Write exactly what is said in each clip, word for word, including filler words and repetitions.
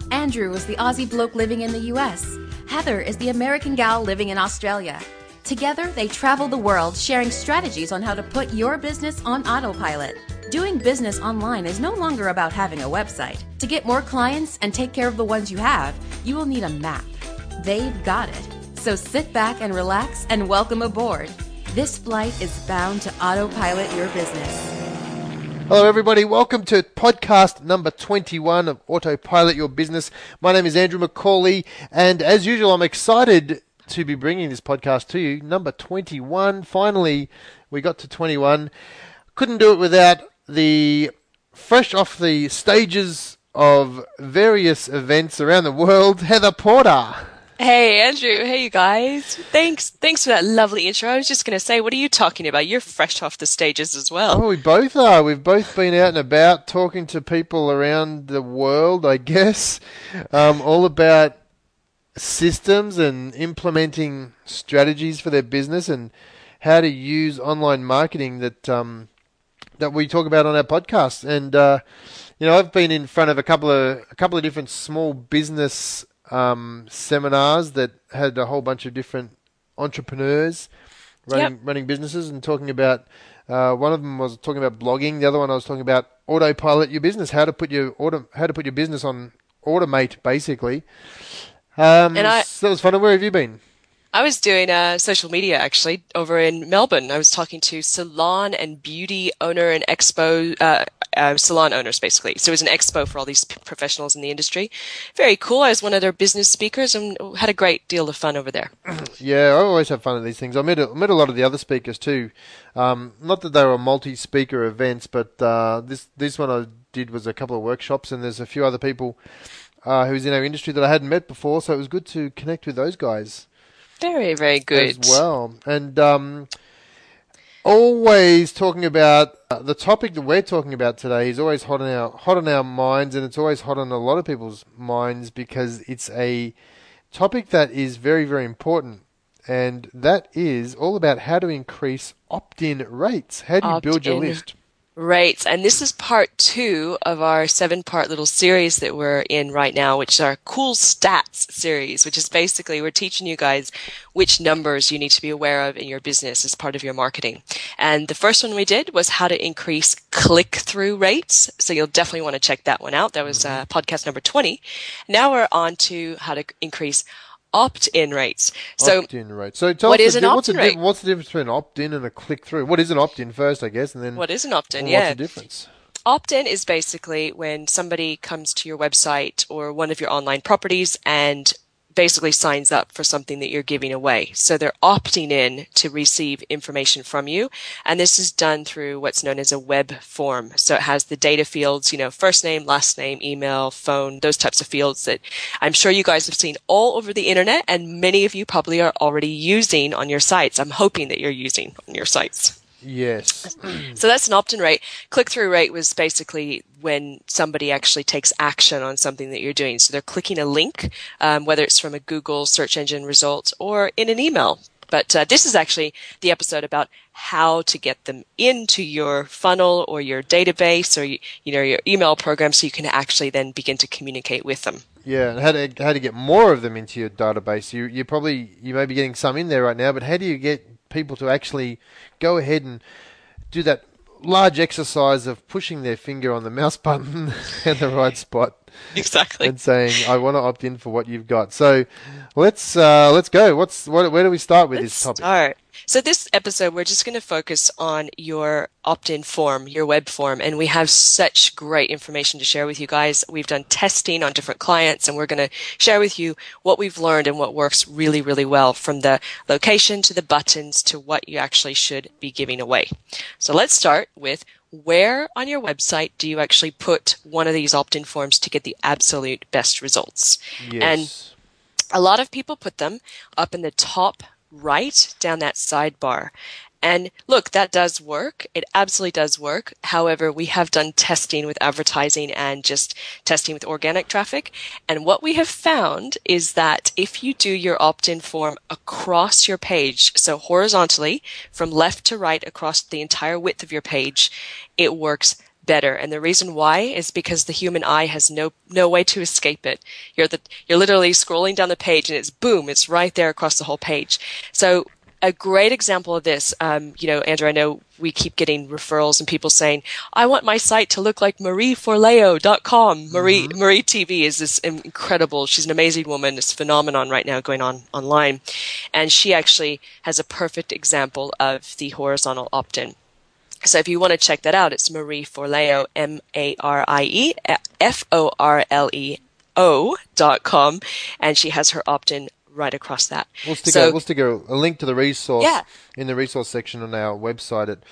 Andrew is the Aussie bloke living in the U S. Heather is the American gal living in Australia. Together, they travel the world sharing strategies on how to put your business on autopilot. Doing business online is no longer about having a website. To get more clients and take care of the ones you have, you will need a map. They've got it. So sit back and relax and welcome aboard. This flight is bound to autopilot your business. Hello everybody, welcome to podcast number twenty-one of Autopilot Your Business. My name is Andrew McCauley, and as usual I'm excited to be bringing this podcast to you. Number twenty-one, finally we got to twenty-one. Couldn't do it without the fresh off the stages of various events around the world, Heather Porter. Hey, Andrew. Hey, you guys. Thanks Thanks for that lovely intro. I was just going to say, what are you talking about? You're fresh off the stages as well. Oh, we both are. We've both been out and about talking to people around the world, I guess, um, all about systems and implementing strategies for their business and how to use online marketing that um, that we talk about on our podcast. And, uh, you know, I've been in front of a couple of a couple of different small business Um, seminars that had a whole bunch of different entrepreneurs running yep. running businesses and talking about. Uh, one of them was talking about blogging. The other one I was talking about autopilot your business, how to put your auto, how to put your business on automate, basically. Um, and I, so that was fun. Where have you been? I was doing uh, social media actually over in Melbourne. I was talking to salon and beauty owner and expo uh, uh, salon owners basically. So it was an expo for all these p- professionals in the industry. Very cool. I was one of their business speakers and had a great deal of fun over there. Yeah, I always have fun at these things. I met a, met a lot of the other speakers too. Um, not that they were multi-speaker events, but uh, this this one I did was a couple of workshops, and there's a few other people uh, who's in our industry that I hadn't met before. So it was good to connect with those guys. Very, very good. As well. And um, always talking about uh, the topic that we're talking about today is always hot on our hot on our minds, and it's always hot on a lot of people's minds because it's a topic that is very, very important. And that is all about how to increase opt-in rates. How do you Opt-in build your list? Rates. And this is part two of our seven-part little series that we're in right now, which is our Cool Stats series, which is basically we're teaching you guys which numbers you need to be aware of in your business as part of your marketing. And the first one we did was how to increase click-through rates. So you'll definitely want to check that one out. That was uh, podcast number twenty. Now we're on to how to increase opt-in rates. So opt-in rate. So tell what us is the, an what's opt-in the, rate? What's the difference between an opt-in and a click-through? What is an opt-in first, I guess, and then what is an opt-in? Well, yeah. what's the difference? Opt-in is basically when somebody comes to your website or one of your online properties and basically signs up for something that you're giving away. So they're opting in to receive information from you. And this is done through what's known as a web form. So it has the data fields, you know, first name, last name, email, phone, those types of fields that I'm sure you guys have seen all over the internet, and many of you probably are already using on your sites. I'm hoping that you're using on your sites. Yes. So that's an opt-in rate. Click-through rate was basically when somebody actually takes action on something that you're doing. So they're clicking a link, um, whether it's from a Google search engine result or in an email. But uh, this is actually the episode about how to get them into your funnel or your database or you, you know your email program, so you can actually then begin to communicate with them. Yeah, and how to how to get more of them into your database. You you probably you may be getting some in there right now, but how do you get people to actually go ahead and do that large exercise of pushing their finger on the mouse button in the right spot? Exactly. And saying, I want to opt in for what you've got. So let's uh, let's go. What's what, Where do we start with let's this topic? Start. So this episode, we're just going to focus on your opt-in form, your web form, and we have such great information to share with you guys. We've done testing on different clients, and we're going to share with you what we've learned and what works really, really well, from the location to the buttons to what you actually should be giving away. So let's start with, where on your website do you actually put one of these opt-in forms to get the absolute best results? Yes. And a lot of people put them up in the top right down that sidebar. And look, that does work. It absolutely does work. However, we have done testing with advertising and just testing with organic traffic. And what we have found is that if you do your opt-in form across your page, so horizontally from left to right across the entire width of your page, it works better. And the reason why is because the human eye has no no way to escape it. You're the you're literally scrolling down the page and it's boom, it's right there across the whole page. So a great example of this, um, you know, Andrew, I know we keep getting referrals and people saying, I want my site to look like marie forleo dot com. Marie, mm-hmm. Marie T V is this incredible, she's an amazing woman, this phenomenon right now going on online. And she actually has a perfect example of the horizontal opt-in. So if you want to check that out, it's Marie Forleo, M A R I E F O R L E O dot com. And she has her opt-in right across that. We'll stick, so, a, we'll stick a, a link to the resource yeah. in the resource section on our website at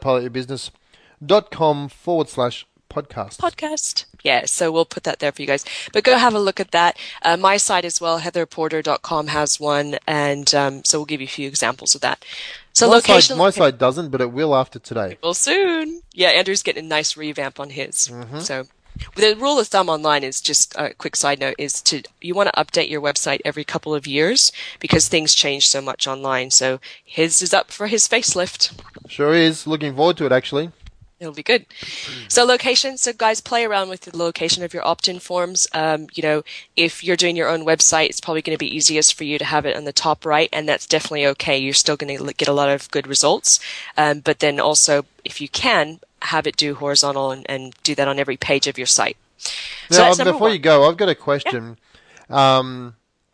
autopilotyourbusiness.com forward slash podcast. Podcast. Yeah, so we'll put that there for you guys. But go have a look at that. Uh, my site as well, heather porter dot com, has one, and um, so we'll give you a few examples of that. So my location. Site, my site doesn't, but it will after today. It will soon. Yeah, Andrew's getting a nice revamp on his. Mm-hmm. So the rule of thumb online is just a quick side note is to you want to update your website every couple of years because things change so much online. So his is up for his facelift. Sure is. Looking forward to it, actually. It'll be good. So location. So guys, play around with the location of your opt-in forms. Um, you know, if you're doing your own website, it's probably going to be easiest for you to have it on the top right, and that's definitely okay. You're still going to get a lot of good results. Um, but then also, if you can, have it do horizontal and, and do that on every page of your site. So now, that's before one. you go, I've got a question. Yeah. Um,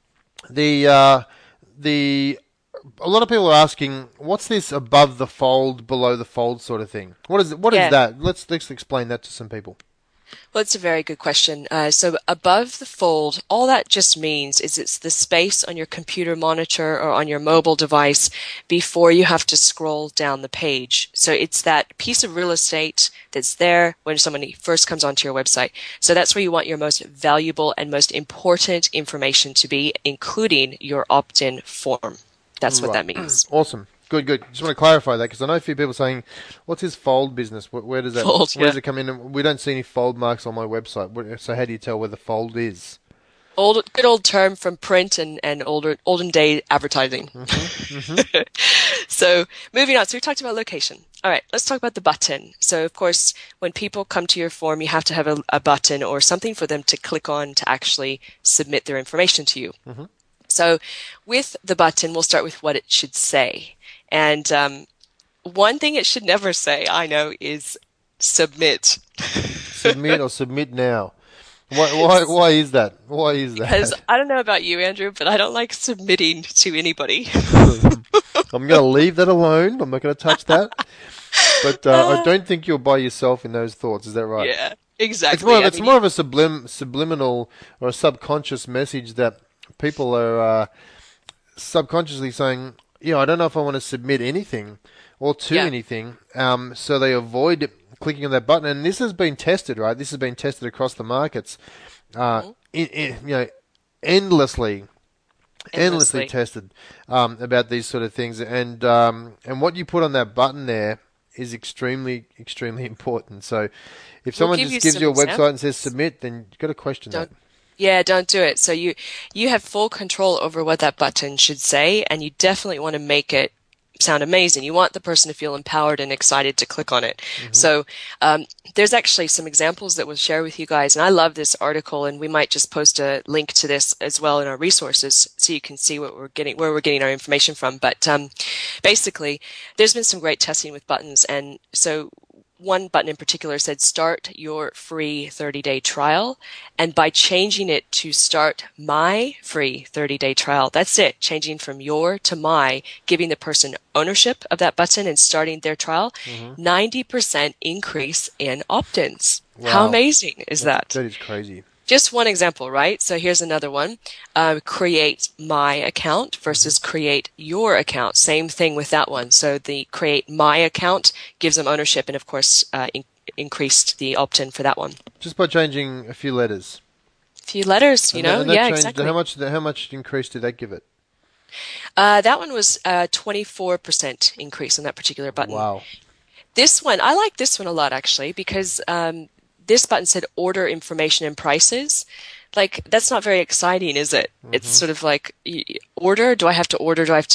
the uh, the a lot of people are asking, what's this above the fold, below the fold sort of thing? What is it? What Yeah. is that? Let's let's explain that to some people. Well, it's a very good question. Uh, so above the fold, all that just means is it's the space on your computer monitor or on your mobile device before you have to scroll down the page. So it's that piece of real estate that's there when somebody first comes onto your website. So that's where you want your most valuable and most important information to be, including your opt-in form. That's what Right. that means. Awesome. Good, good. Just want to clarify that because I know a few people saying, "What's his fold business? Where, where does that? Fold, where does yeah. it come in?" And we don't see any fold marks on my website. What- So how do you tell where the fold is? Old, good old term from print and, and older, olden day advertising. Mm-hmm. Mm-hmm. So moving on. So we talked about location. All right, let's talk about the button. So of course, when people come to your form, you have to have a, a button or something for them to click on to actually submit their information to you. Mm-hmm. So with the button, we'll start with what it should say. And um, one thing it should never say, I know, is submit. Submit or submit now. Why, why, why is that? Why is that? Because I don't know about you, Andrew, but I don't like submitting to anybody. I'm going to leave that alone. I'm not going to touch that. But uh, I don't think you're by yourself in those thoughts. Is that right? Yeah, exactly. It's more, of, I it's mean, more of a sublim, subliminal or a subconscious message that people are uh, subconsciously saying, yeah, I don't know if I want to submit anything or to Yeah. anything. Um, so they avoid clicking on that button. And this has been tested, right? This has been tested across the markets, uh, Mm-hmm. in, in, you know, endlessly, endlessly, Endlessly. tested um, about these sort of things. And um, and what you put on that button there is extremely, extremely important. So if someone give just you gives some you a website examples. and says submit, then you've got to question Don't- that. Yeah, don't do it. So you you have full control over what that button should say, and you definitely want to make it sound amazing. You want the person to feel empowered and excited to click on it. Mm-hmm. So um, there's actually some examples that we'll share with you guys, and I love this article, and we might just post a link to this as well in our resources so you can see what we're getting, where we're getting our information from. But um, basically, there's been some great testing with buttons, and so one button in particular said start your free thirty-day trial. And by changing it to start my free thirty-day trial, that's it. Changing from your to my, giving the person ownership of that button and starting their trial, Mm-hmm. ninety percent increase in opt-ins. How Wow. amazing is that? That is crazy. Just one example, right? So here's another one. Uh, create my account versus create your account. Same thing with that one. So the create my account gives them ownership and, of course, uh, in- increased the opt-in for that one. Just by changing a few letters. A few letters, you And that- know? and that Yeah, changed- exactly. How much, how much increase did that give it? Uh, that one was uh, twenty-four percent increase on that particular button. Wow. This one, I like this one a lot, actually, because um, this button said order information and prices. Like, that's not very exciting, is it? Mm-hmm. It's sort of like, y- y- order? Do I have to order? Do I have to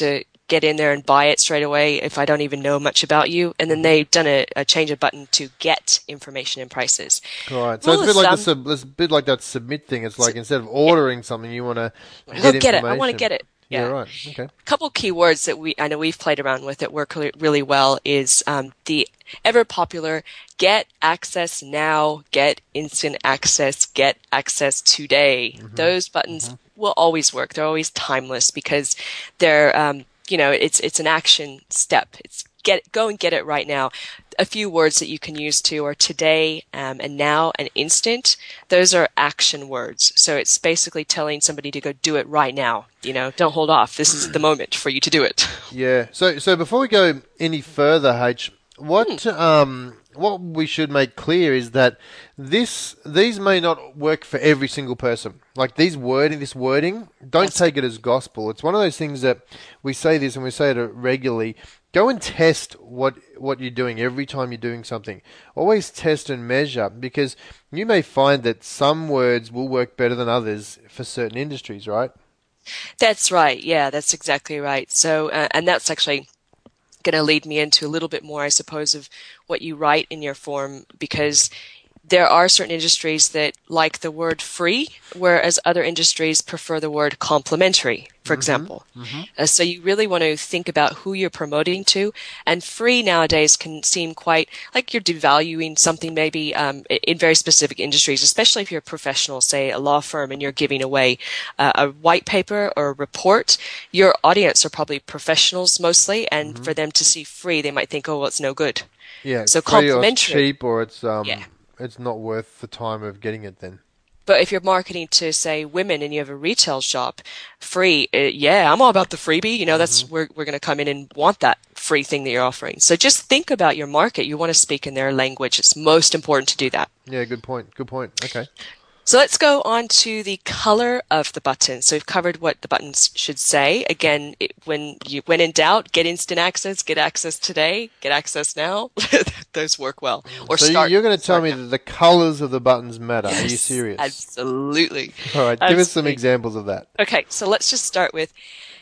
get in there and buy it straight away if I don't even know much about you. And then they've done a, a change of button to get information and prices. Right. So Rule it's a bit of like the thumb- sub, it's a bit like that submit thing. It's like instead of ordering something, you want to Go get get it. I want to information. get it. Yeah. Yeah. Right. Okay. A couple keywords that we I know we've played around with that work really really well is um, the ever popular get access now, get instant access, get access today. Mm-hmm. Those buttons mm-hmm. will always work. They're always timeless because they're um, you know it's it's an action step. It's get go and get it right now. A few words that you can use too are today um, and now and instant. Those are action words. So it's basically telling somebody to go do it right now. You know, don't hold off. This is the moment for you to do it. Yeah. So so before we go any further, H, what hmm. um what we should make clear is that this these may not work for every single person. Like these wording, this wording, don't That's take it as gospel. It's one of those things that we say this and we say it regularly. Go and test what what you're doing every time you're doing something. Always test and measure because you may find that some words will work better than others for certain industries, right? That's right. Yeah, that's exactly right. So, uh, and that's actually going to lead me into a little bit more, I suppose, of what you write in your form, because there are certain industries that like the word free, whereas other industries prefer the word complementary, for mm-hmm. example. Mm-hmm. Uh, so you really want to think about who you're promoting to. And free nowadays can seem quite like you're devaluing something maybe um, in very specific industries, especially if you're a professional, say a law firm, and you're giving away uh, a white paper or a report. Your audience are probably professionals mostly, and mm-hmm. for them to see free, they might think, oh, well, it's no good. Yeah, so free or it's complementary, cheap or it's... Um... Yeah. It's not worth the time of getting it then. But if you're marketing to, say, women and you have a retail shop, free, uh, yeah, I'm all about the freebie. You know, that's mm-hmm. we're we're going to come in and want that free thing that you're offering. So just think about your market. You want to speak in their language. It's most important to do that. Yeah, good point. Good point. Okay. So let's go on to the color of the button. So we've covered what the buttons should say. Again, it, when you when in doubt, get instant access, get access today, get access now. Those work well. Or so start. You're going to tell me now. that the colors of the buttons matter. Yes, Are you serious? Absolutely. All right, give absolutely. us some examples of that. Okay, so let's just start with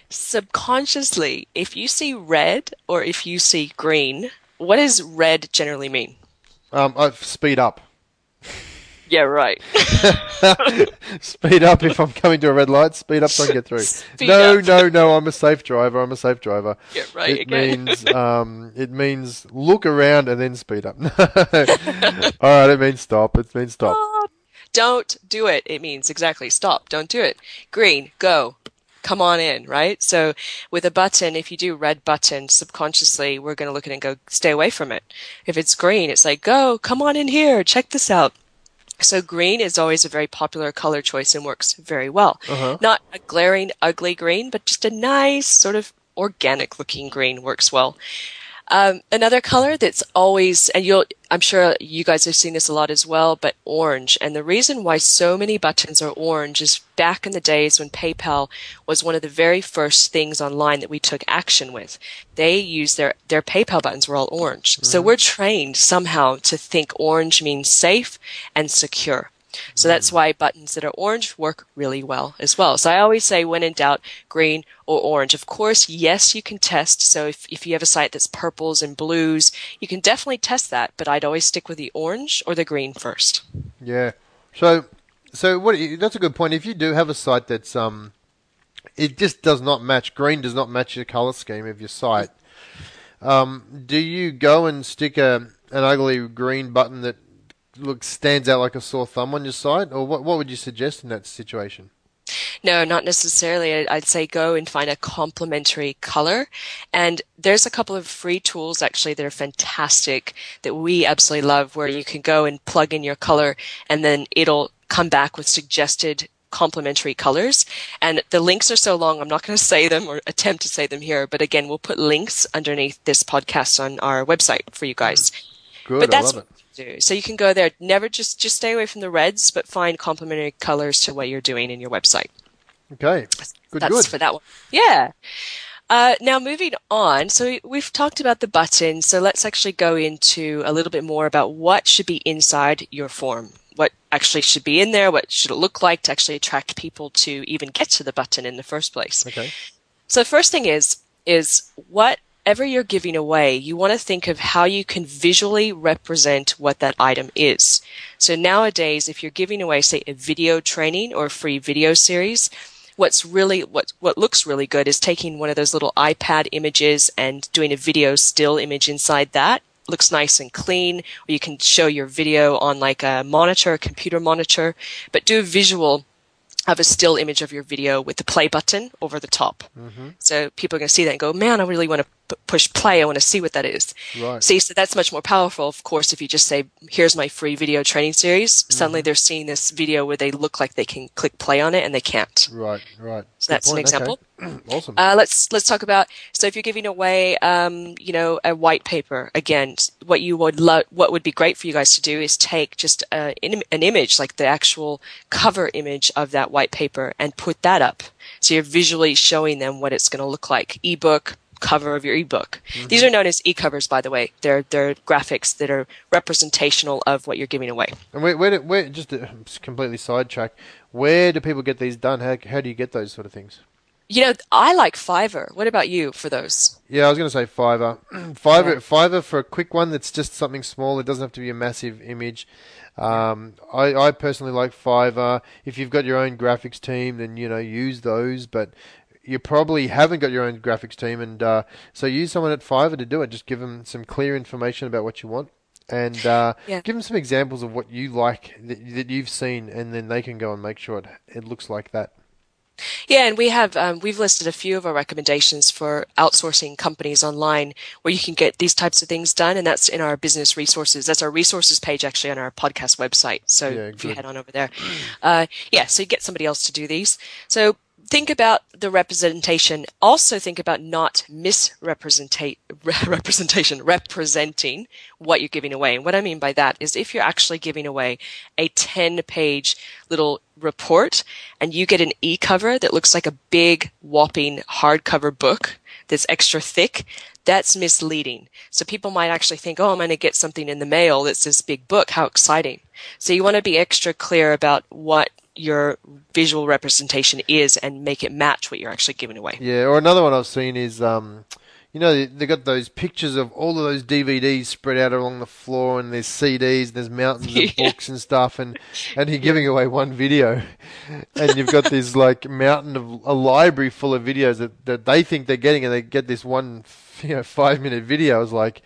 subconsciously. If you see red or if you see green, what does red generally mean? Um, uh, speed up. Yeah, right. Speed up if I'm coming to a red light. Speed up so I can get through. Speed no, up. no, no. I'm a safe driver. I'm a safe driver. Yeah, right. It again. means um, it means look around and then speed up. All right, it means stop. It means stop. Stop. Don't do it. It means exactly stop. Don't do it. Green, go. Come on in, right? So with a button, if you do red button, subconsciously, we're going to look at it and go, stay away from it. If it's green, it's like, go, come on in here, check this out. So green is always a very popular color choice and works very well. Uh-huh. Not a glaring, ugly green, but just a nice sort of organic looking green works well. Um, another color that's always, and you'll, I'm sure you guys have seen this a lot as well, but orange. And the reason why so many buttons are orange is back in the days when PayPal was one of the very first things online that we took action with. They used their, their PayPal buttons were all orange. Mm-hmm. So we're trained somehow to think orange means safe and secure. So that's why buttons that are orange work really well as well. So I always say when in doubt, green or orange. Of course, yes, you can test. So if, if you have a site that's purples and blues, you can definitely test that. But I'd always stick with the orange or the green first. Yeah. So so what? That's a good point. If you do have a site that's um, it just does not match, green does not match the color scheme of your site. Um, do you go and stick a an ugly green button that looks stands out like a sore thumb on your site, or what? What would you suggest in that situation? No, not necessarily. I'd say go and find a complementary color. And there's a couple of free tools actually that are fantastic that we absolutely love, where you can go and plug in your color and then it'll come back with suggested complementary colors. And the links are so long, I'm not going to say them or attempt to say them here. But again, we'll put links underneath this podcast on our website for you guys. Good, but that's I love it. Do. So you can go there. Never just just stay away from the reds, but find complementary colors to what you're doing in your website. Okay, good, That's good. for that one. Yeah. Uh, now moving on. So we've talked about the button. So let's actually go into a little bit more about what should be inside your form. What actually should be in there? What should it look like to actually attract people to even get to the button in the first place? Okay. So the first thing is, is whatever you're giving away, you want to think of how you can visually represent what that item is. So nowadays, if you're giving away, say, a video training or a free video series, what's really what what looks really good is taking one of those little iPad images and doing a video still image inside that. Looks nice and clean, or you can show your video on like a monitor, a computer monitor, but do a visual of a still image of your video with the play button over the top. Mm-hmm. So people are going to see that and go, man, I really want to p- push play. I want to see what that is. Right. See, so that's much more powerful, of course, if you just say, here's my free video training series. Mm-hmm. Suddenly they're seeing this video where they look like they can click play on it and they can't. Right, right. So Good that's point. An example. Okay. Awesome. Uh, let's let's talk about. So if you're giving away, um, you know, a white paper, again, what you would love, what would be great for you guys to do is take just a, an image, like the actual cover image of that white paper, and put that up. So you're visually showing them what it's going to look like. Ebook, cover of your ebook. Mm-hmm. These are known as e-covers, by the way. They're they're graphics that are representational of what you're giving away. And where, where, do, where just to completely sidetrack, where do people get these done? How how do you get those sort of things? You know, I like Fiverr. What about you for those? Yeah, I was going to say Fiverr. Fiverr, yeah. Fiverr for a quick one that's just something small. It doesn't have to be a massive image. Um, I, I personally like Fiverr. If you've got your own graphics team, then, you know, use those. But you probably haven't got your own graphics team. And uh, so use someone at Fiverr to do it. Just give them some clear information about what you want. And uh, yeah. give them some examples of what you like that, that you've seen. And then they can go and make sure it, it looks like that. Yeah, and we have um, we've listed a few of our recommendations for outsourcing companies online where you can get these types of things done, and that's in our business resources. That's our resources page actually on our podcast website. So yeah, if you head on over there, uh, yeah, so you get somebody else to do these. So think about the representation. Also think about not misrepresentate representation, representing what you're giving away. And what I mean by that is if you're actually giving away a ten-page little report and you get an e-cover that looks like a big, whopping hardcover book that's extra thick, that's misleading. So people might actually think, oh, I'm going to get something in the mail that's this big book. How exciting. So you want to be extra clear about what your visual representation is and make it match what you're actually giving away. Yeah, or another one I've seen is, um, you know, they got those pictures of all of those D V Ds spread out along the floor, and there's C Ds, and there's mountains of yeah. books and stuff, and, and you're giving away one video, and you've got this like mountain of a library full of videos that, that they think they're getting, and they get this one, you know, five minute video. It's like,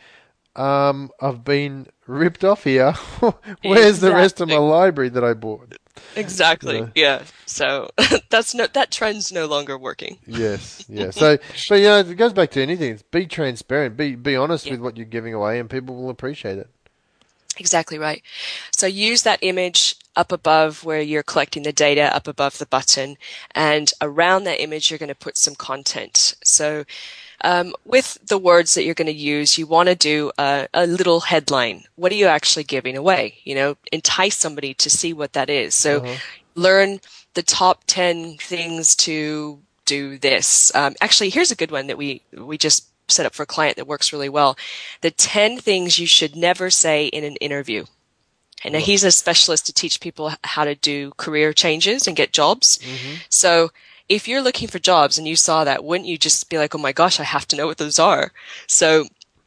um, I've been ripped off here. Where's exactly. the rest of my library that I bought? Exactly. Yeah. yeah. So that's no that trend's no longer working. Yes. Yeah. So, but you know, it goes back to anything. It's be transparent. Be be honest yeah. with what you're giving away, and people will appreciate it. Exactly right. So use that image up above where you're collecting the data, up above the button, and around that image you're going to put some content. So Um, with the words that you're going to use, you want to do a, a little headline. What are you actually giving away? You know, entice somebody to see what that is. So uh-huh. learn the top ten things to do this. Um, actually, here's a good one that we, we just set up for a client that works really well. The ten things you should never say in an interview. And now he's a specialist to teach people how to do career changes and get jobs. Mm-hmm. So if you're looking for jobs and you saw that, wouldn't you just be like, oh my gosh, I have to know what those are? So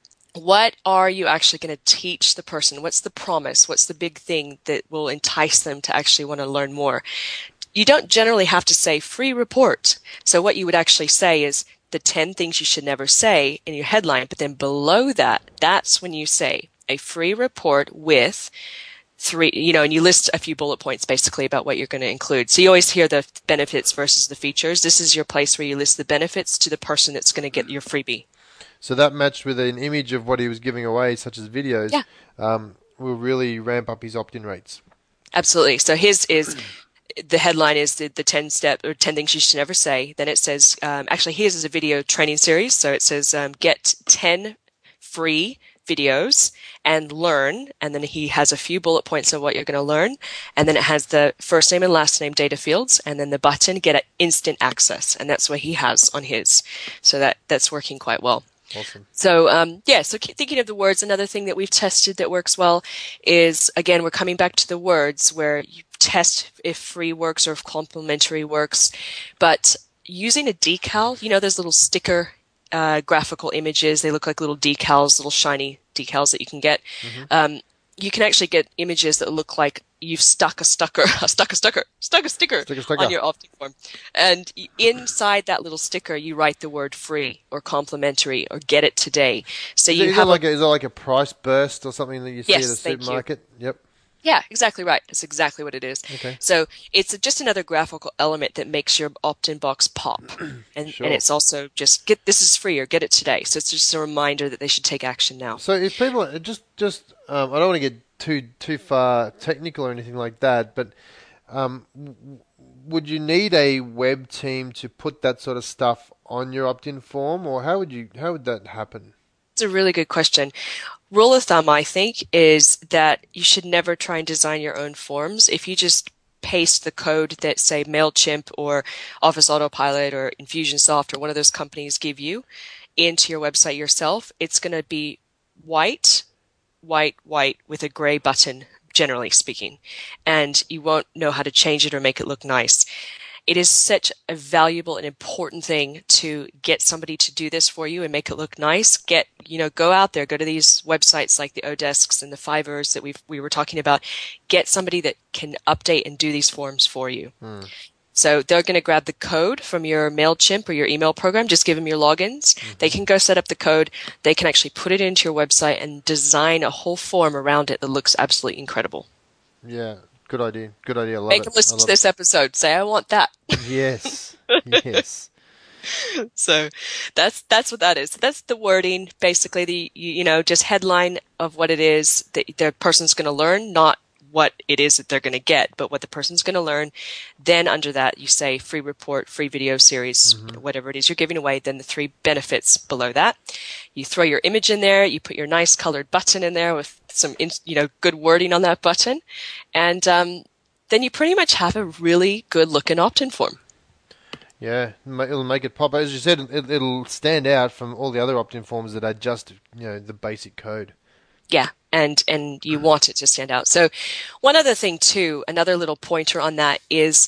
what are you actually going to teach the person? What's the promise? What's the big thing that will entice them to actually want to learn more? You don't generally have to say free report. So what you would actually say is the ten things you should never say in your headline, but then below that, that's when you say a free report with three, you know, and you list a few bullet points basically about what you're going to include. So you always hear the benefits versus the features. This is your place where you list the benefits to the person that's going to get your freebie. So that matched with an image of what he was giving away, such as videos, yeah. um, will really ramp up his opt-in rates. Absolutely. So his is, the headline is the, the ten step or ten things you should never say. Then it says, um, actually his is a video training series. So it says, um, get ten free videos and learn, and then he has a few bullet points of what you're going to learn, and then it has the first name and last name data fields, and then the button get instant access, and that's what he has on his. So that that's working quite well. Awesome. So um, yeah, so keep thinking of the words. Another thing that we've tested that works well is, again, we're coming back to the words where you test if free works or if complimentary works, but using a decal, you know, those little sticker uh, graphical images. They look like little decals, little shiny decals that you can get. Mm-hmm. Um, you can actually get images that look like you've stuck a stucker, stuck a stucker, stuck a sticker, sticker, sticker. on your opting form. And inside that little sticker, you write the word free or complimentary or get it today. So is you it, is have it like a, is it like a price burst or something that you see yes, at a supermarket? Yep. Yeah, exactly right. That's exactly what it is. Okay. So it's just another graphical element that makes your opt-in box pop. And, sure. and it's also just, get this is free or get it today. So it's just a reminder that they should take action now. So if people, just, just um, I don't want to get too too far technical or anything like that, but um, w- would you need a web team to put that sort of stuff on your opt-in form, or how would you how would that happen? It's a really good question. Rule of thumb, I think, is that you should never try and design your own forms. If you just paste the code that, say, MailChimp or Office Autopilot or Infusionsoft or one of those companies give you into your website yourself, it's going to be white, white, white with a gray button, generally speaking, and you won't know how to change it or make it look nice. It is such a valuable and important thing to get somebody to do this for you and make it look nice. Get, you know, go out there, go to these websites like the Odesks and the Fivers that we we were talking about. Get somebody that can update and do these forms for you. Hmm. So they're going to grab the code from your MailChimp or your email program. Just give them your logins. Mm-hmm. They can go set up the code. They can actually put it into your website and design a whole form around it that looks absolutely incredible. Yeah. Good idea. Good idea. I love Make it. them listen to it. this episode. Say, I want that. Yes. Yes. So that's that's what that is. That's the wording, basically. The you, you know just headline of what it is that the person's going to learn, not what it is that they're going to get, but what the person's going to learn. Then under that, you say free report, free video series, mm-hmm. whatever it is you're giving away. Then the three benefits below that. You throw your image in there. You put your nice colored button in there with some, you know, good wording on that button. And um, then you pretty much have a really good looking opt-in form. Yeah, it'll make it pop. As you said, it'll stand out from all the other opt-in forms that are just, you know, the basic code. Yeah, and and you want it to stand out. So one other thing, too, another little pointer on that is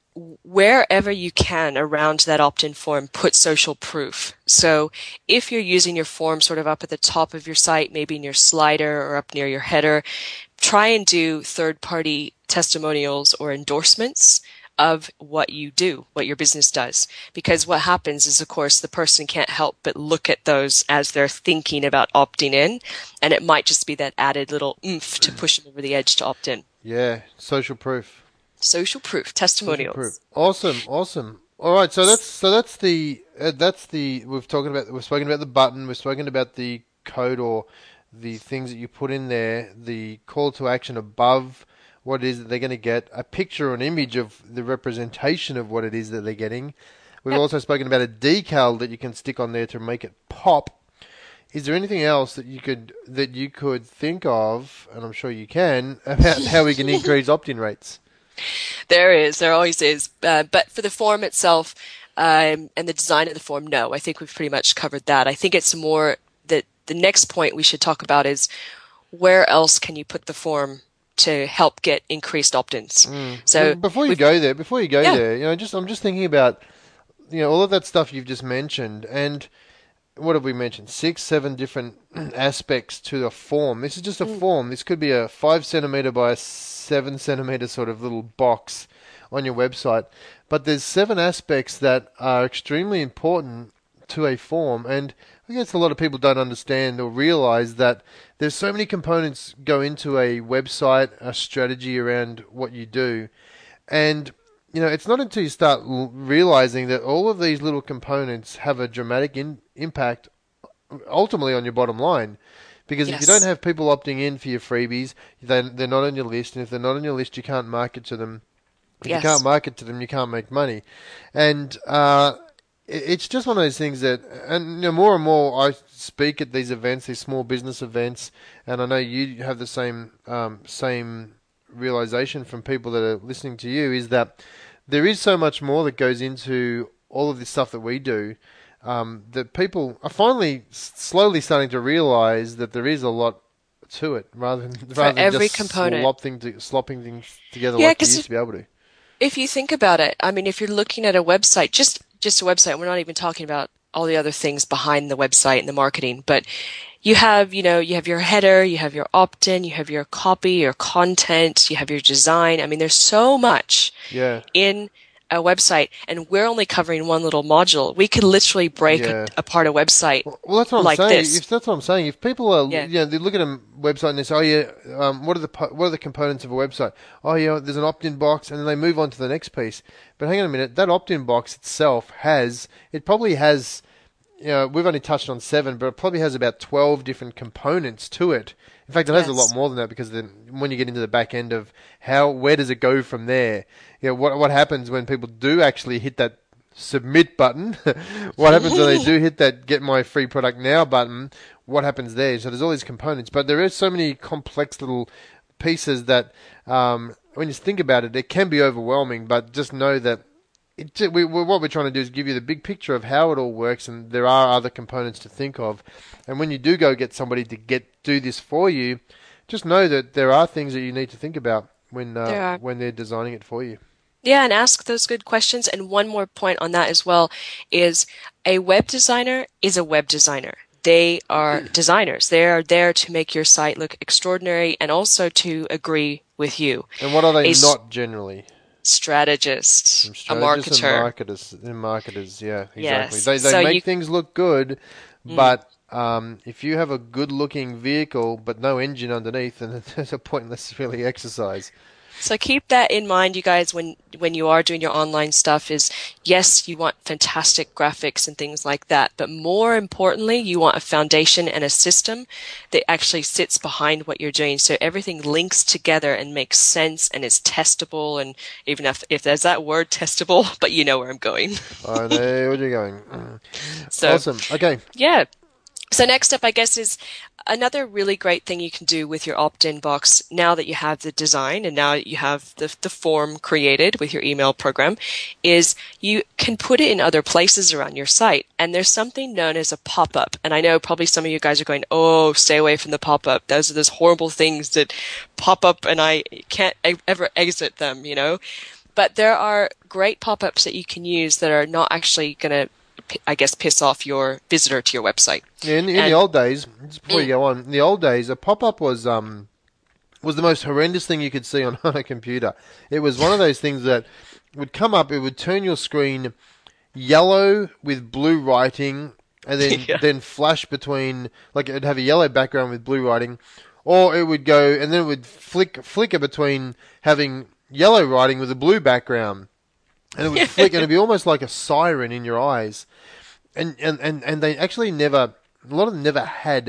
wherever you can around that opt-in form, put social proof. So if you're using your form sort of up at the top of your site, maybe in your slider or up near your header, try and do third-party testimonials or endorsements of what you do, what your business does. Because what happens is, of course, the person can't help but look at those as they're thinking about opting in, and it might just be that added little oomph to push them over the edge to opt in. Yeah, social proof. Social proof, testimonials. Social proof. Awesome, awesome. All right, so that's so that's the uh, that's the we've talking about we've spoken about the button, we've spoken about the code or the things that you put in there, the call to action above what it is that they're going to get, a picture or an image of the representation of what it is that they're getting. We've yep. also spoken about a decal that you can stick on there to make it pop. Is there anything else that you could that you could think of, and I'm sure you can, about how we can increase opt-in rates? There is, there always is. Uh, but for the form itself um, and the design of the form, no, I think we've pretty much covered that. I think it's more that the next point we should talk about is where else can you put the form to help get increased opt-ins. Mm. So before you go there, before you go yeah. there, you know, just I'm just thinking about, you know, all of that stuff you've just mentioned, and what have we mentioned? Six, seven different aspects to the form. This is just a mm. form. This could be a five centimeter by a seven centimeter sort of little box on your website, but there's seven aspects that are extremely important to a form, and I guess a lot of people don't understand or realize that there's so many components go into a website, a strategy around what you do. And, you know, it's not until you start l- realizing that all of these little components have a dramatic in- impact ultimately on your bottom line. Because yes. if you don't have people opting in for your freebies, they, they're not on your list. And if they're not on your list, you can't market to them. If yes. you can't market to them, you can't make money. And, uh, it's just one of those things that, and you know, more and more I speak at these events, these small business events, and I know you have the same um, same realization from people that are listening to you, is that there is so much more that goes into all of this stuff that we do, um, that people are finally slowly starting to realize that there is a lot to it, rather than, rather than every just component. Slop thing to, slopping things together yeah, like you used to be able to. If you think about it, I mean, if you're looking at a website, just just a website, we're not even talking about all the other things behind the website and the marketing, but you have, you know, you have your header, you have your opt-in, you have your copy, your content, you have your design. I mean, there's so much yeah. in a website, and we're only covering one little module. We could literally break Yeah. a, apart a website Well, well, that's what like I'm saying. this. If that's what I'm saying. If people are, Yeah. you know, they look at a website and they say, "Oh yeah, um, what are the po- what are the components of a website?" Oh yeah, there's an opt-in box, and then they move on to the next piece. But hang on a minute, that opt-in box itself has, it probably has, you know, we've only touched on seven, but it probably has about twelve different components to it. In fact, it has a Yes. lot more than that, because then when you get into the back end of how, where does it go from there? You know, what what happens when people do actually hit that submit button? What happens when they do hit that get my free product now button? What happens there? So there's all these components, but there is so many complex little pieces that um, when you think about it, it can be overwhelming. But just know that it, we, we, what we're trying to do is give you the big picture of how it all works, and there are other components to think of. And when you do go get somebody to get do this for you, just know that there are things that you need to think about when uh, when they're designing it for you. Yeah, and ask those good questions. And one more point on that as well is a web designer is a web designer. They are designers. They are there to make your site look extraordinary and also to agree with you. And what are they A not generally? Strategist, a Strategists marketer. and marketers, and marketers, yeah, exactly. Yes. They they So make you- things look good, but um, if you have a good-looking vehicle but no engine underneath, then it's a pointless really exercise. So keep that in mind, you guys, when, when you are doing your online stuff is, yes, you want fantastic graphics and things like that, but more importantly, you want a foundation and a system that actually sits behind what you're doing. So everything links together and makes sense and is testable. And even if, if there's that word testable, but you know where I'm going. I know where you're going. So, Awesome. Okay. yeah. So next up, I guess, is another really great thing you can do with your opt-in box now that you have the design and now that you have the, the form created with your email program is you can put it in other places around your site. And there's something known as a pop-up. And I know probably some of you guys are going, oh, stay away from the pop-up. Those are those horrible things that pop up and I can't ever exit them, you know. But there are great pop-ups that you can use that are not actually going to, I guess, piss off your visitor to your website. Yeah, in, in And- the old days, just before you Mm. go on, in the old days, a pop-up was um was the most horrendous thing you could see on, on a computer. It was one of those things that would come up, it would turn your screen yellow with blue writing, and then Yeah. then flash between, like it'd have a yellow background with blue writing, or it would go, and then it would flick flicker between having yellow writing with a blue background. And it would flick, and it'd be almost like a siren in your eyes. And, and, and, and they actually never, a lot of them never had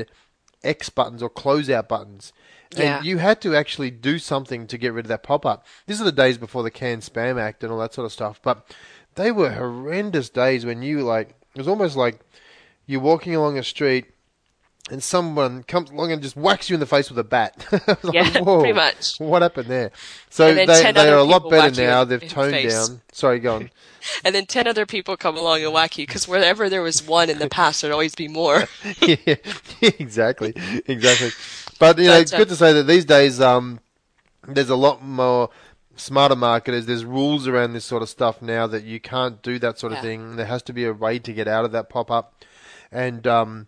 X buttons or closeout buttons. And Yeah. you had to actually do something to get rid of that pop-up. These are the days before the Canned Spam Act and all that sort of stuff. But they were horrendous days when you, like, it was almost like you're walking along a street and someone comes along and just whacks you in the face with a bat. Like, Yeah, whoa, pretty much. What happened there? So And they, then ten they other are a lot people better whack you now. in- They've in the toned face. down. Sorry, go on. And then ten other people come along and whack you because wherever there was one in the past, there'd always be more. Yeah, exactly, exactly. But you know, But, it's uh, good to say that these days, um, there's a lot more smarter marketers. There's rules around this sort of stuff now that you can't do that sort of Yeah. thing. There has to be a way to get out of that pop up, and um,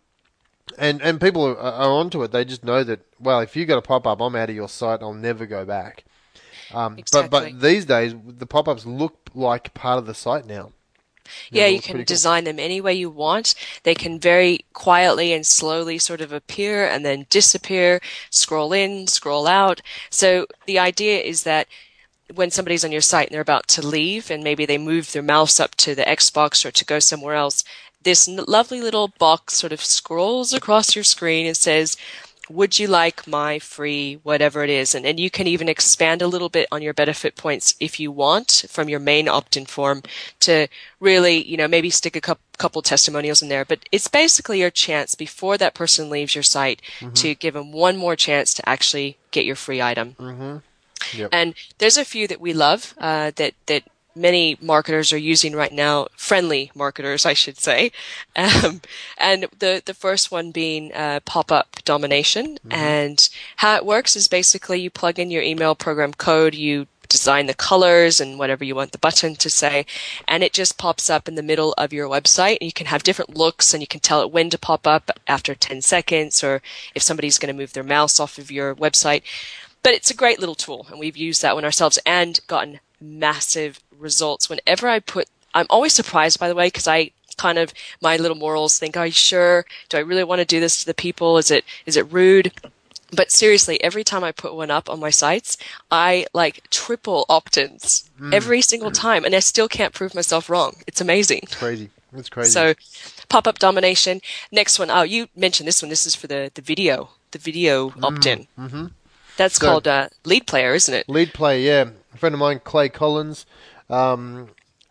and and people are, are onto it. They just know that, well, if you got a pop up, I'm out of your site. I'll never go back. Um, Exactly. But but these days, the pop ups look like part of the site now. Yeah, it you looks can pretty cool. design them any way you want. They can very quietly and slowly sort of appear and then disappear, scroll in, scroll out. So the idea is that when somebody's on your site and they're about to leave and maybe they move their mouse up to the Xbox or to go somewhere else, this n- lovely little box sort of scrolls across your screen and says, would you like my free whatever it is? And, and you can even expand a little bit on your benefit points if you want from your main opt-in form to really, you know, maybe stick a couple, couple testimonials in there. But it's basically your chance before that person leaves your site to give them one more chance to actually get your free item. Mm-hmm. Yep. And there's a few that we love uh, that that many marketers are using right now, friendly marketers, I should say. Um, and the the first one being uh, pop-up domination. Mm-hmm. And how it works is basically you plug in your email program code, you design the colors and whatever you want the button to say. And it just pops up in the middle of your website. And you can have different looks and you can tell it when to pop up after ten seconds or if somebody's going to move their mouse off of your website. But it's a great little tool, and we've used that one ourselves and gotten massive results. Whenever I put, I'm always surprised, by the way, because I kind of, my little morals think, are you sure? Do I really want to do this to the people? Is it, is it rude? But seriously, every time I put one up on my sites, I like triple opt-ins mm. every single time, and I still can't prove myself wrong. It's amazing. It's crazy. It's crazy. So, pop-up domination. Next one. Oh, you mentioned this one. This is for the, the video, the video mm. opt-in. Mm-hmm. That's so, called uh, Lead Player, isn't it? Lead Player, yeah. A friend of mine, Clay Collins, um,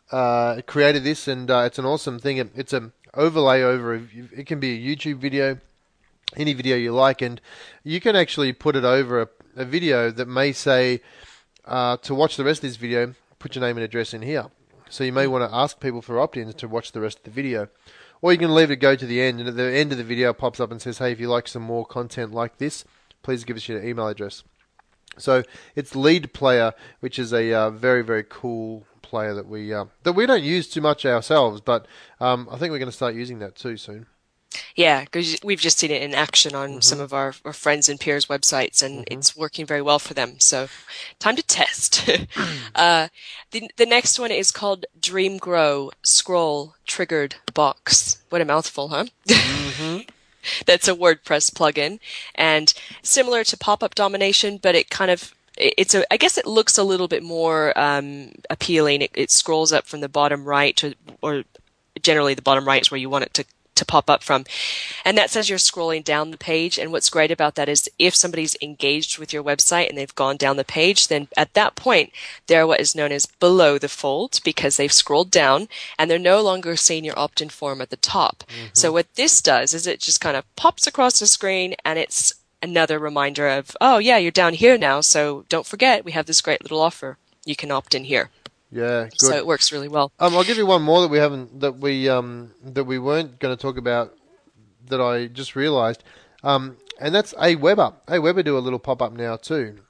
uh, created this, and uh, it's an awesome thing. It, it's an overlay over, a, it can be a YouTube video, any video you like, and you can actually put it over a, a video that may say, uh, to watch the rest of this video, put your name and address in here. So you may want to ask people for opt-ins to watch the rest of the video. Or you can leave it go to the end, and at the end of the video it pops up and says, hey, if you like some more content like this, please give us your email address. So it's Lead Player, which is a uh, very, very cool player that we uh, that we don't use too much ourselves, but um, I think we're going to start using that too soon. Yeah, because we've just seen it in action on mm-hmm. some of our, our friends and peers' websites, and mm-hmm. it's working very well for them. So, time to test. uh, the the next one is called Dream Grow Scroll Triggered Box. What a mouthful, huh? Mm-hmm. That's a WordPress plugin, and similar to pop-up domination, but it kind of it's a I guess it looks a little bit more um, appealing. It, it scrolls up from the bottom right to, or generally the bottom right is where you want it to to pop up from. And that says you're scrolling down the page. And what's great about that is if somebody's engaged with your website and they've gone down the page, then at that point, they're what is known as below the fold because they've scrolled down and they're no longer seeing your opt-in form at the top. Mm-hmm. So what this does is it just kind of pops across the screen and it's another reminder of, oh yeah, you're down here now. So don't forget, we have this great little offer. You can opt in here. Yeah, good. So it works really well. Um, I'll give you one more that we haven't, that we um, that we weren't going to talk about, that I just realised, um, and that's Aweber. Aweber do a little pop up now too.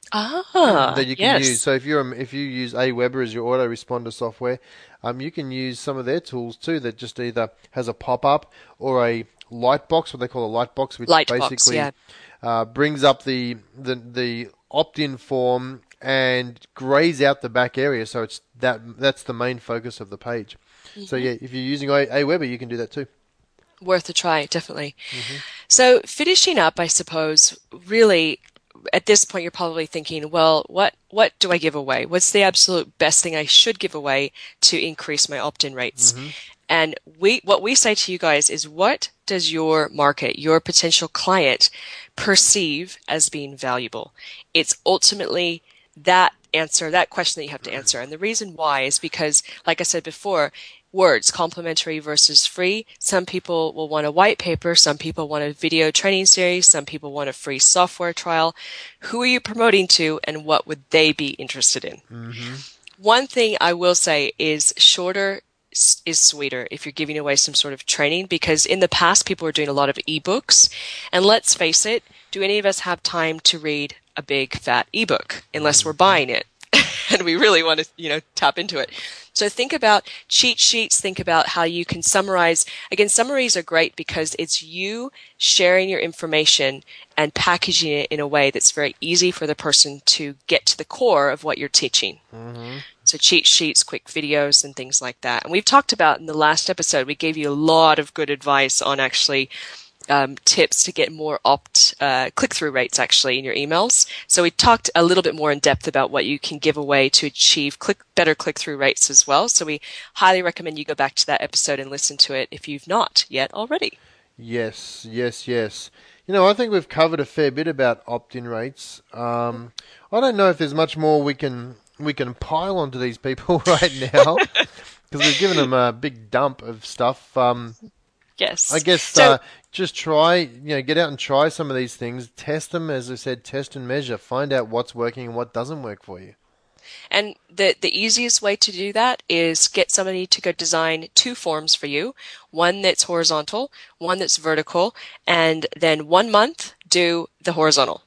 Ah, that you can yes. use. So if you're if you use Aweber as your autoresponder software, um, you can use some of their tools too. That just either has a pop up or a light box, what they call a light box, which light basically box, yeah. uh, brings up the the the opt-in form and grays out the back area, so it's that that's the main focus of the page. Mm-hmm. So yeah, if you're using Aweber, you can do that too. Worth a try, definitely. Mm-hmm. So finishing up, I suppose, really, at this point, you're probably thinking, well, what what do I give away? What's the absolute best thing I should give away to increase my opt-in rates? Mm-hmm. And we, what we say to you guys is, what does your market, your potential client, perceive as being valuable? It's ultimately that answer, that question that you have to answer. And the reason why is because, like I said before, words, complimentary versus free. Some people will want a white paper. Some people want a video training series. Some people want a free software trial. Who are you promoting to and what would they be interested in? Mm-hmm. One thing I will say is shorter is sweeter if you're giving away some sort of training, because in the past people were doing a lot of ebooks, and let's face it, do any of us have time to read a big fat ebook unless we're buying it and we really want to, you know, tap into it. So think about cheat sheets. Think about how you can summarize. Again, summaries are great because it's you sharing your information and packaging it in a way that's very easy for the person to get to the core of what you're teaching. Mm-hmm. So cheat sheets, quick videos, and things like that. And we've talked about in the last episode, we gave you a lot of good advice on actually Um, tips to get more opt uh, click-through rates actually in your emails. So we talked a little bit more in depth about what you can give away to achieve click better click-through rates as well. So we highly recommend you go back to that episode and listen to it if you've not yet already. Yes, yes, yes. You know, I think we've covered a fair bit about opt-in rates. Um, I don't know if there's much more we can we can pile onto these people right now because we've given them a big dump of stuff. Um, Yes. I guess so, uh, just try, you know, get out and try some of these things. Test them, as I said, test and measure. Find out what's working and what doesn't work for you. And the the easiest way to do that is get somebody to go design two forms for you. One that's horizontal, one that's vertical, and then one month do the horizontal.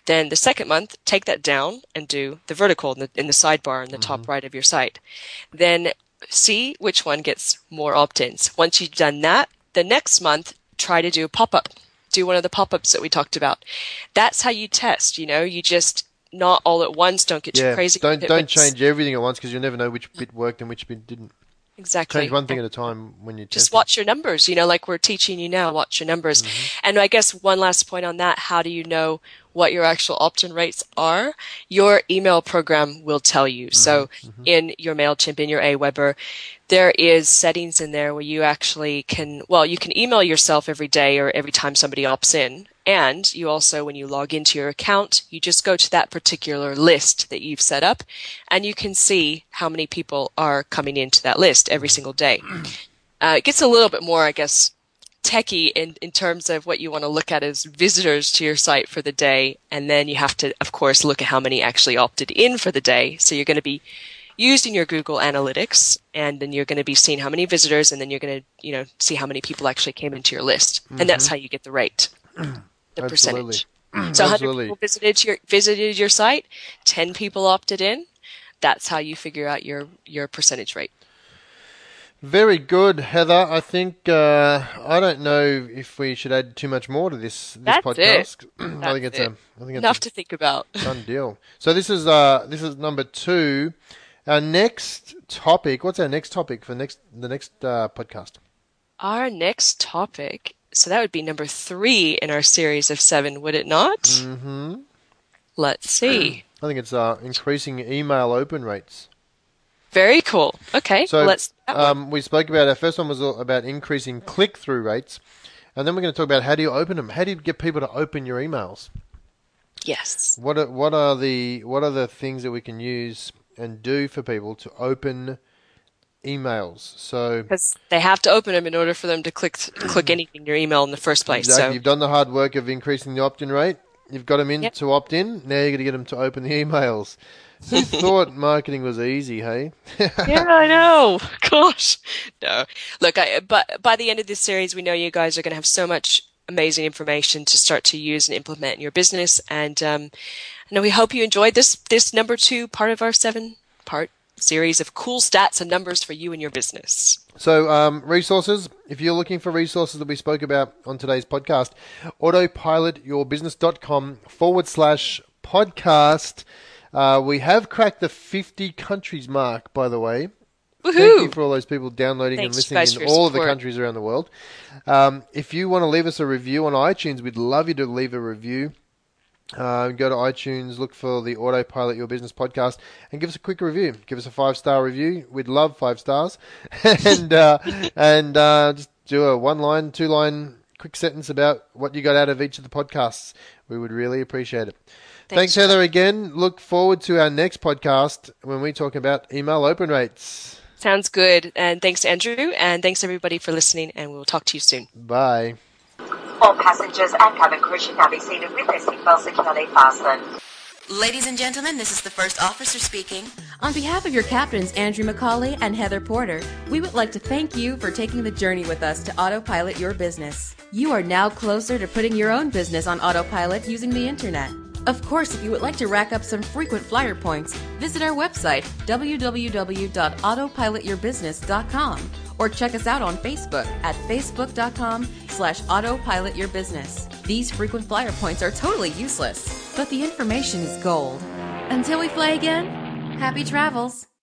Then the second month, take that down and do the vertical in the, in the sidebar in the mm-hmm. top right of your site. Then see which one gets more opt-ins. Once you've done that, the next month, try to do a pop-up. Do one of the pop-ups that we talked about. That's how you test, you know, you just not all at once, don't get yeah, too crazy. Don't don't change everything at once because you'll never know which bit worked and which bit didn't. Exactly. Change one thing at a time when you test Just watch your numbers, you know, like we're teaching you now, watch your numbers. Mm-hmm. And I guess one last point on that, how do you know what your actual opt-in rates are? Your email program will tell you. Mm-hmm. So mm-hmm. in your MailChimp, in your Aweber, there is settings in there where you actually can, well, you can email yourself every day or every time somebody opts in. And you also, when you log into your account, you just go to that particular list that you've set up, and you can see how many people are coming into that list every single day. Uh, it gets a little bit more, I guess, techie in, in terms of what you want to look at as visitors to your site for the day. And then you have to, of course, look at how many actually opted in for the day. So you're going to be using your Google Analytics, and then you're going to be seeing how many visitors, and then you're going to, you know, see how many people actually came into your list. Mm-hmm. And that's how you get the rate. The Absolutely. percentage. So one hundred people visited your visited your site, ten people opted in. That's how you figure out your, your percentage rate. Very good, Heather. I think uh, I don't know if we should add too much more to this this That's podcast. It. I think it's it. a I think it's enough a to think about. Done deal. So this is uh this is number two. Our next topic. What's our next topic for next the next uh, podcast? Our next topic. So that would be number three in our series of seven, would it not? Mm-hmm. Let's see. I think it's uh, increasing email open rates. Very cool. Okay, so let's. Um, we spoke about our first one was about increasing click-through rates, and then we're going to talk about how do you open them? How do you get people to open your emails? Yes. What are, what are the what are the things that we can use and do for people to open emails? So because they have to open them in order for them to click click anything in your email in the first place. Exactly. So You've done the hard work of increasing the opt-in rate. You've got them in yep. to opt in. Now you're going to get them to open the emails. Who thought marketing was easy, hey? Yeah, I know. Gosh, no. Look, I, but by the end of this series, we know you guys are going to have so much amazing information to start to use and implement in your business. And um, I know we hope you enjoyed this this number two part of our seven part series of cool stats and numbers for you and your business. So um, resources, if you're looking for resources that we spoke about on today's podcast, autopilotyourbusiness.com forward slash podcast. Uh, we have cracked the fifty countries mark, by the way. Woohoo! Thank you for all those people downloading Thanks, and listening in all support. of the countries around the world. Um, if you want to leave us a review on iTunes, we'd love you to leave a review. Uh, go to iTunes, look for the Autopilot Your Business podcast, and give us a quick review. Give us a five-star review. We'd love five stars. and uh, and uh, just do a one-line, two-line quick sentence about what you got out of each of the podcasts. We would really appreciate it. Thanks, Thanks Heather, again. Look forward to our next podcast when we talk about email open rates. Sounds good. And thanks, Andrew. And thanks, everybody, for listening. And we'll talk to you soon. Bye. All passengers and cabin crew should now be seated with their seatbelts securely fastened. Ladies and gentlemen, this is the first officer speaking. On behalf of your captains, Andrew McCauley and Heather Porter, we would like to thank you for taking the journey with us to autopilot your business. You are now closer to putting your own business on autopilot using the internet. Of course, if you would like to rack up some frequent flyer points, visit our website, w w w dot autopilot your business dot com, or check us out on Facebook at facebook.com slash autopilotyourbusiness. These frequent flyer points are totally useless, but the information is gold. Until we fly again, happy travels.